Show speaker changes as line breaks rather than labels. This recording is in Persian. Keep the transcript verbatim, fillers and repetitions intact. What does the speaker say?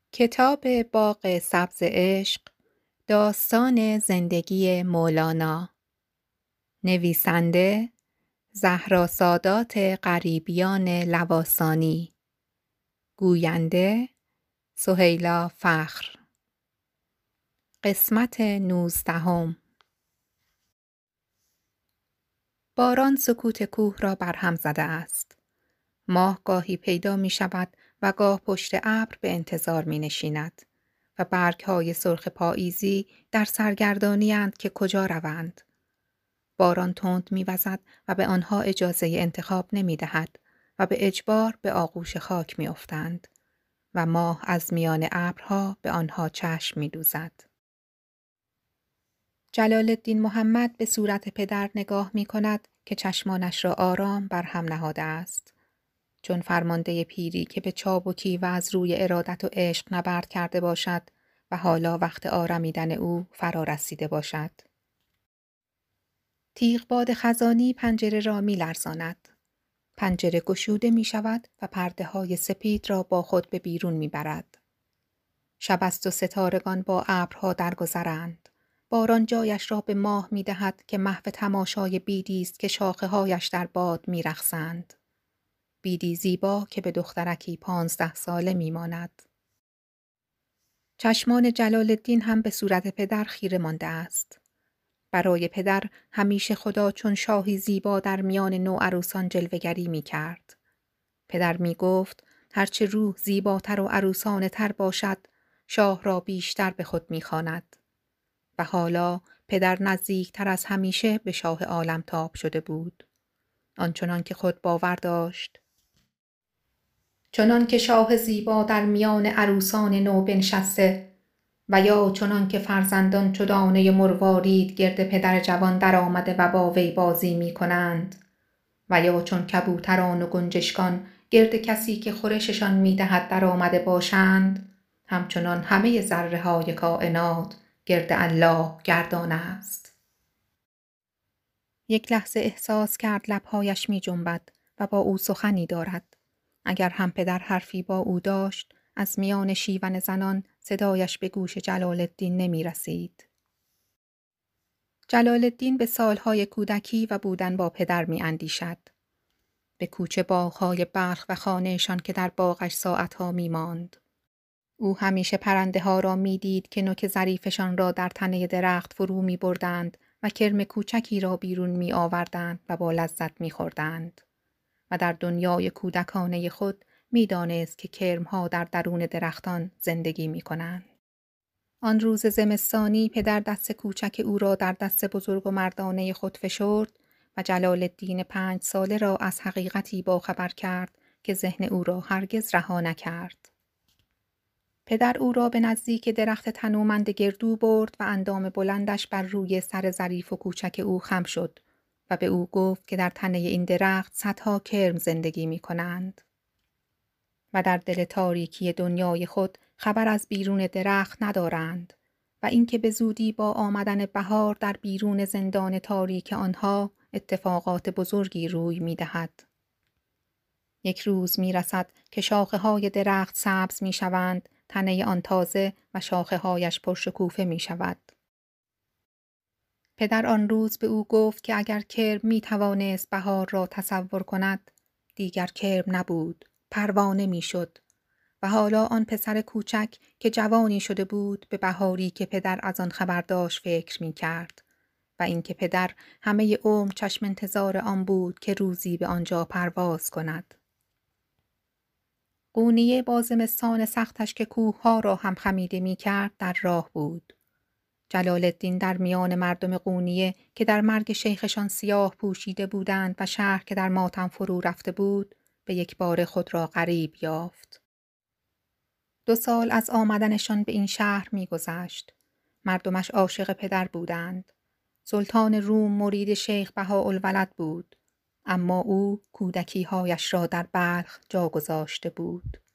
کتاب باغ سبز عشق، داستان زندگی مولانا. نویسنده زهراسادات غریبیان لواسانی. گوینده سهیلا فخر. قسمت نوزدهم. باران سکوت کوه را برهم زده است. ماه گاهی پیدا می شود و گاه پشت ابر به انتظار می نشیند و برگ‌های سرخ پاییزی در سرگردانی اند که کجا روند. باران تند می وزد و به آنها اجازه انتخاب نمی دهد و به اجبار به آغوش خاک می افتند و ماه از میان ابرها به آنها چشم می دوزد. جلال الدین محمد به صورت پدر نگاه می کند که چشمانش را آرام بر هم نهاده است. چون فرمانده پیری که به چابکی و از روی ارادت و عشق نبرد کرده باشد و حالا وقت آرمیدن او فرا رسیده باشد. تیغباد خزانی پنجره را می لرزاند. پنجره گشوده می شود و پرده های سپید را با خود به بیرون می برد. شب است و ستارگان با ابرها درگذرند. باران جایش را به ماه می دهد که محو تماشای بیدی است که شاخه هایش در باد می رقصند. بیدی زیبا که به دخترکی پانزده ساله می ماند. چشمان جلال الدین هم به صورت پدر خیره مانده است. برای پدر همیشه خدا چون شاهی زیبا در میان نوعروسان جلوه‌گری می کرد. پدر می گفت هرچه روح زیباتر و عروسانه تر باشد، شاه را بیشتر به خود می خواند. و حالا پدر نزدیکتر از همیشه به شاه عالمتاب شده بود. آنچنان که خود باور داشت. چنان که شاه زیبا در میان عروسان نو بنشسته و یا چنان که فرزندان چو دانه مروارید گرد پدر جوان در آمده و با وی بازی می کنند و یا چون کبوتران و گنجشکان گرد کسی که خورششان می دهد در آمده باشند، همچنان همه ذره های کائنات گرد الله گردان است. یک لحظه احساس کرد لبهایش می جنبد و با او سخنی دارد. اگر هم پدر حرفی با او داشت، از میان شیون زنان صدایش به گوش جلال الدین نمی رسید. جلال الدین به سالهای کودکی و بودن با پدر می اندیشد. به کوچه باغ‌های بلخ و خانهشان که در باغش ساعتها می ماند. او همیشه پرنده ها را می دید که نوک ظریفشان را در تنه درخت فرو می بردند و کرم کوچکی را بیرون می آوردند و با لذت می خوردند. و در دنیای کودکانه خود می دانست که کرمها در درون درختان زندگی می کنند. آن روز زمستانی پدر دست کوچک او را در دست بزرگ و مردانه خود فشرد و جلال الدین پنج ساله را از حقیقتی باخبر کرد که ذهن او را هرگز رها نکرد. پدر او را به نزدیک درخت تنومند گردو برد و اندام بلندش بر روی سر ظریف و کوچک او خم شد و به او گفت که در تنه این درخت صدها کرم زندگی می کنند و در دل تاریکی دنیای خود خبر از بیرون درخت ندارند و اینکه به زودی با آمدن بهار در بیرون زندان تاریک آنها اتفاقات بزرگی روی می دهد. یک روز می رسد که شاخه های درخت سبز می شوند، تنه آن تازه و شاخه هایش پرشکوفه می شود. پدر آن روز به او گفت که اگر کرم می توانست بهار را تصور کند، دیگر کرم نبود، پروانه می شد. و حالا آن پسر کوچک که جوانی شده بود به بهاری که پدر از آن خبر داشت فکر می کرد و اینکه پدر همه عمر چشم انتظار آن بود که روزی به آنجا پرواز کند. قونیه با زمستان سختش که کوهها را هم خمیده می کرد در راه بود. جلال الدین در میان مردم قونیه که در مرگ شیخشان سیاه پوشیده بودند و شهر که در ماتم فرو رفته بود، به یک بار خود را غریب یافت. دو سال از آمدنشان به این شهر می گذشت. مردمش عاشق پدر بودند. سلطان روم مرید شیخ بهاءالولد بود، اما او کودکی‌هایش را در بلخ جا گذاشته بود.